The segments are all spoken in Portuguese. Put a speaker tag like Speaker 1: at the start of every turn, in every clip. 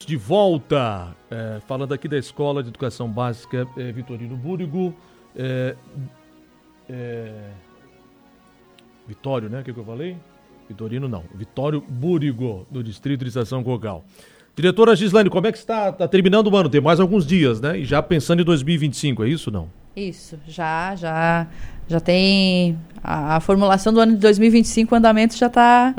Speaker 1: de volta, falando aqui da Escola de Educação Básica Vitorino Búrigo. Vitório, né? O que eu falei? Vitorino não. Vitório Búrigo, do Distrito de Estação Cocal. Diretora Gislaine, como é que está? Está terminando o ano, tem mais alguns dias, né? E já pensando em 2025, é isso ou não?
Speaker 2: Isso, já tem a formulação do ano de 2025, o andamento já está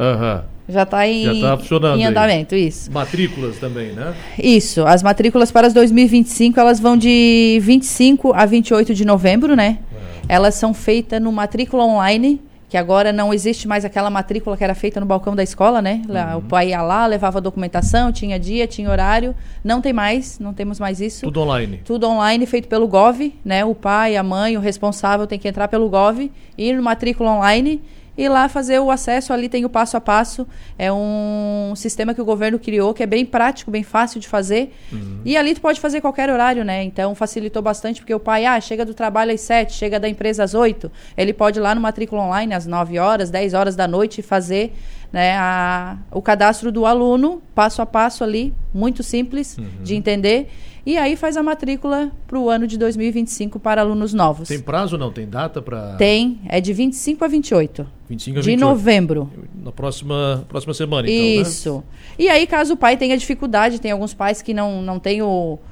Speaker 2: em andamento, isso.
Speaker 1: Matrículas também, né?
Speaker 2: Isso, as matrículas para as 2025, elas vão de 25 a 28 de novembro, né? Elas são feitas no matrícula online, que agora não existe mais aquela matrícula que era feita no balcão da escola, né? O pai ia lá, levava a documentação, tinha dia, tinha horário. Não tem mais, não temos mais isso.
Speaker 1: Tudo online.
Speaker 2: Tudo online, feito pelo Gov, né? O pai, a mãe, o responsável tem que entrar pelo Gov, ir no matrícula online e lá fazer o acesso. Ali tem o passo a passo. É um sistema que o governo criou, que é bem prático, bem fácil de fazer. E ali tu pode fazer qualquer horário, né? Então facilitou bastante, porque o pai, chega do trabalho às 7, chega da empresa às 8. Ele pode ir lá no matrícula online às 9 horas, 10 horas da noite e fazer, né, o cadastro do aluno, passo a passo ali, muito simples de entender. E aí faz a matrícula para o ano de 2025 para alunos novos.
Speaker 1: Tem prazo ou não? Tem data para...
Speaker 2: Tem, é de 25 a 28.
Speaker 1: 25 a 28.
Speaker 2: De novembro.
Speaker 1: Na próxima semana, então,
Speaker 2: isso. Né? E aí, caso o pai tenha dificuldade, tem alguns pais que não têm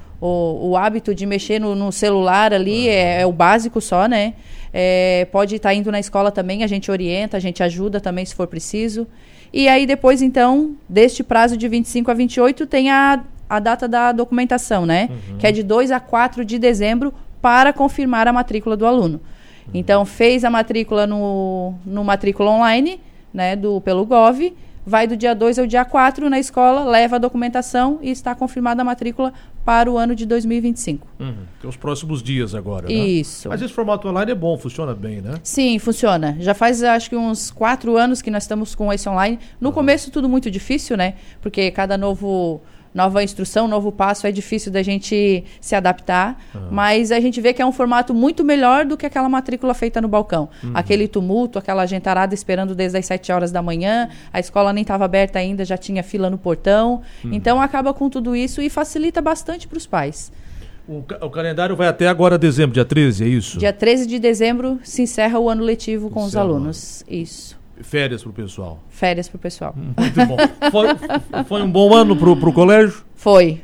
Speaker 2: o hábito de mexer no celular ali, é o básico só, né? Pode estar indo na escola também, a gente orienta, a gente ajuda também se for preciso. E aí depois, então, deste prazo de 25 a 28, tem a data da documentação, né? Que é de 2 a 4 de dezembro para confirmar a matrícula do aluno. Então, fez a matrícula no matrícula online, né, pelo Gov, vai do dia 2 ao dia 4 na escola, leva a documentação e está confirmada a matrícula para o ano de 2025.
Speaker 1: Tem os próximos dias agora, né?
Speaker 2: Isso.
Speaker 1: Mas esse formato online é bom, funciona bem, né?
Speaker 2: Sim, funciona. Já faz, acho que uns 4 anos que nós estamos com esse online. No começo, tudo muito difícil, né? Porque cada nova instrução, novo passo, é difícil da gente se adaptar, mas a gente vê que é um formato muito melhor do que aquela matrícula feita no balcão. Aquele tumulto, aquela gentarada esperando desde as 7 horas da manhã, a escola nem estava aberta ainda, já tinha fila no portão. Então acaba com tudo isso e facilita bastante para os pais.
Speaker 1: O calendário vai até agora dezembro, dia 13, é isso?
Speaker 2: Dia 13 de dezembro se encerra o ano letivo com os alunos. Isso.
Speaker 1: Férias para o pessoal.
Speaker 2: Férias para o pessoal.
Speaker 1: Muito bom. Foi um bom ano pro colégio?
Speaker 2: Foi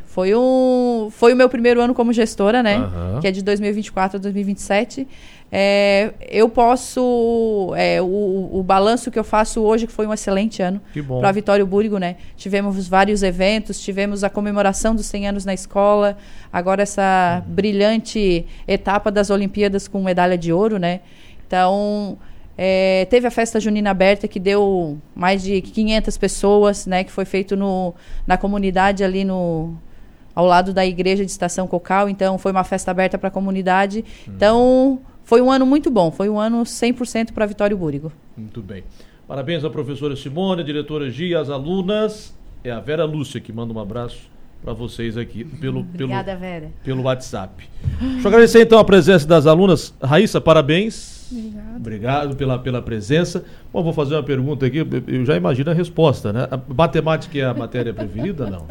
Speaker 2: o meu primeiro ano como gestora, né? Que é de 2024 a 2027. Eu posso... o balanço que eu faço hoje, que foi um excelente ano para Vitório Búrigo, né? Tivemos vários eventos, tivemos a comemoração dos 100 anos na escola, agora essa brilhante etapa das Olimpíadas com medalha de ouro, né? Então... teve a festa junina aberta, que deu mais de 500 pessoas, né, que foi feito na comunidade ali ao lado da igreja de Estação Cocal. Então foi uma festa aberta para a comunidade. Então foi um ano muito bom, foi um ano 100% para Vitório Búrigo.
Speaker 1: Muito bem. Parabéns à professora Simone, a diretora Gia, as alunas. É a Vera Lúcia que manda um abraço para vocês aqui
Speaker 2: Obrigada, Vera.
Speaker 1: Pelo WhatsApp. Deixa eu agradecer então a presença das alunas. Raíssa, parabéns. Obrigado pela presença. Bom, vou fazer uma pergunta aqui, eu já imagino a resposta, né? A matemática é a matéria preferida, não?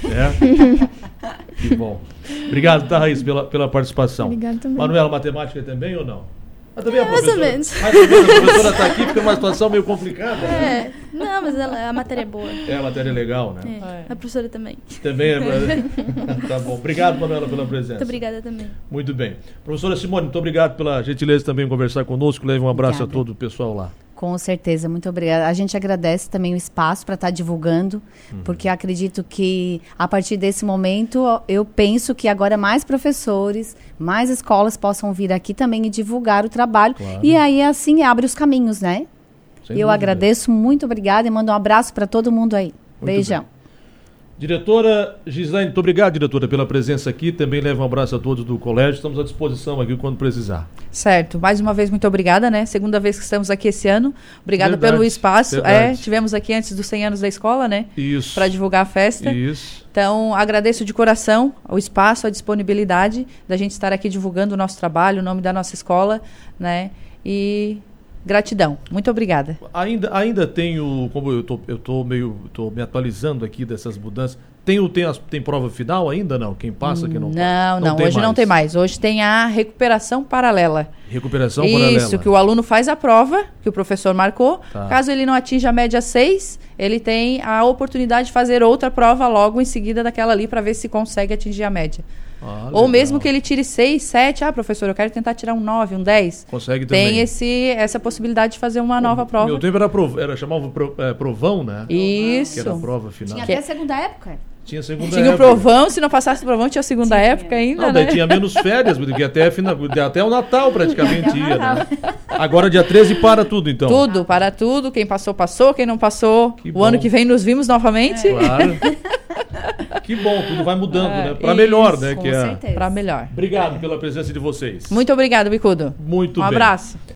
Speaker 1: Que bom. Obrigado, tá, Raíssa, pela participação.
Speaker 3: Obrigado também.
Speaker 1: Manuela, matemática também ou não? Mas também
Speaker 3: mais ou menos.
Speaker 1: Mais ou menos, a professora está aqui, fica uma situação meio complicada.
Speaker 3: Não, mas a matéria é boa.
Speaker 1: A matéria é legal, né?
Speaker 3: A professora também.
Speaker 1: Também Tá bom. Obrigado, Manuela, pela presença.
Speaker 3: Muito obrigada também.
Speaker 1: Muito bem. Professora Simone, muito obrigado pela gentileza também em conversar conosco. Leve um abraço a todo o pessoal lá.
Speaker 4: Com certeza, muito obrigada. A gente agradece também o espaço para estar divulgando, porque eu acredito que a partir desse momento, eu penso que agora mais professores, mais escolas possam vir aqui também e divulgar o trabalho. Claro. E aí, assim, abre os caminhos, né? Eu agradeço, muito obrigada e mando um abraço para todo mundo aí. Muito beijão. Bem.
Speaker 1: Diretora Gislaine, muito obrigado, diretora, pela presença aqui. Também leva um abraço a todos do colégio. Estamos à disposição aqui quando precisar.
Speaker 2: Certo. Mais uma vez, muito obrigada, né? Segunda vez que estamos aqui esse ano. Obrigada pelo espaço. Tivemos aqui antes dos 100 anos da escola, né?
Speaker 1: Isso.
Speaker 2: Para divulgar a festa.
Speaker 1: Isso.
Speaker 2: Então, agradeço de coração o espaço, a disponibilidade da gente estar aqui divulgando o nosso trabalho, o nome da nossa escola, né? E... gratidão. Muito obrigada.
Speaker 1: Ainda tenho, como eu tô me atualizando aqui dessas mudanças, Tem prova final ainda, não? Quem passa, quem não
Speaker 2: passa? Não,
Speaker 1: hoje
Speaker 2: não tem mais. Hoje tem a recuperação paralela.
Speaker 1: Recuperação paralela.
Speaker 2: Isso, que o aluno faz a prova, que o professor marcou. Tá. Caso ele não atinja a média 6, ele tem a oportunidade de fazer outra prova logo em seguida daquela ali, para ver se consegue atingir a média. Ou mesmo que ele tire 6, 7, professor, eu quero tentar tirar um 9, um 10.
Speaker 1: Consegue também.
Speaker 2: Tem essa possibilidade de fazer uma nova prova.
Speaker 1: Meu tempo era chamava provão, né?
Speaker 2: Isso.
Speaker 1: Que era a prova final.
Speaker 4: Tinha até segunda época.
Speaker 1: Tinha segunda
Speaker 2: época. Tinha o provão, se não passasse o provão, tinha a segunda época ainda,
Speaker 1: não,
Speaker 2: né?
Speaker 1: Daí tinha menos férias, porque até o Natal praticamente ia, né? Agora dia 13 para tudo, então.
Speaker 2: Tudo, para tudo. Quem passou, passou. Quem não passou, o ano que vem nos vimos novamente.
Speaker 1: Claro. Que bom, tudo vai mudando, né? Para melhor, né?
Speaker 2: Com certeza. Para melhor.
Speaker 1: Obrigado pela presença de vocês.
Speaker 2: Muito obrigado, Bicudo.
Speaker 1: Muito bem.
Speaker 2: Um abraço.